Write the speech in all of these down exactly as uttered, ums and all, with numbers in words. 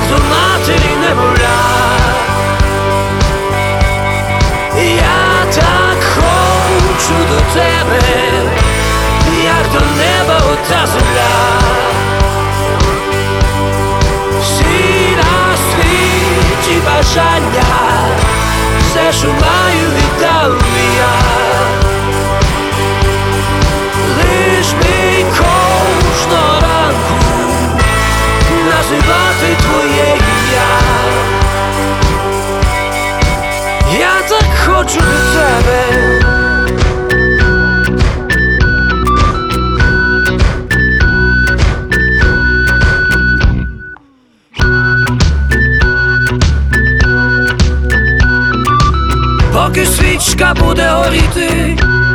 до матері немовля. Я так хочу до тебе, як до неба ота земля. Всі на світі бажання, все, що маю, віддав я. Лиш мій кожного ранку називати твоє ім'я. Я так хочу до тебе. Поки свічка буде горіти,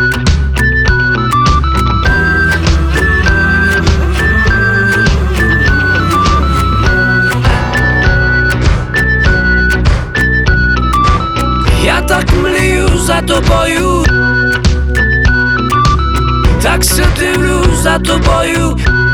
я так млію за тобою, так все дивлюсь за тобою.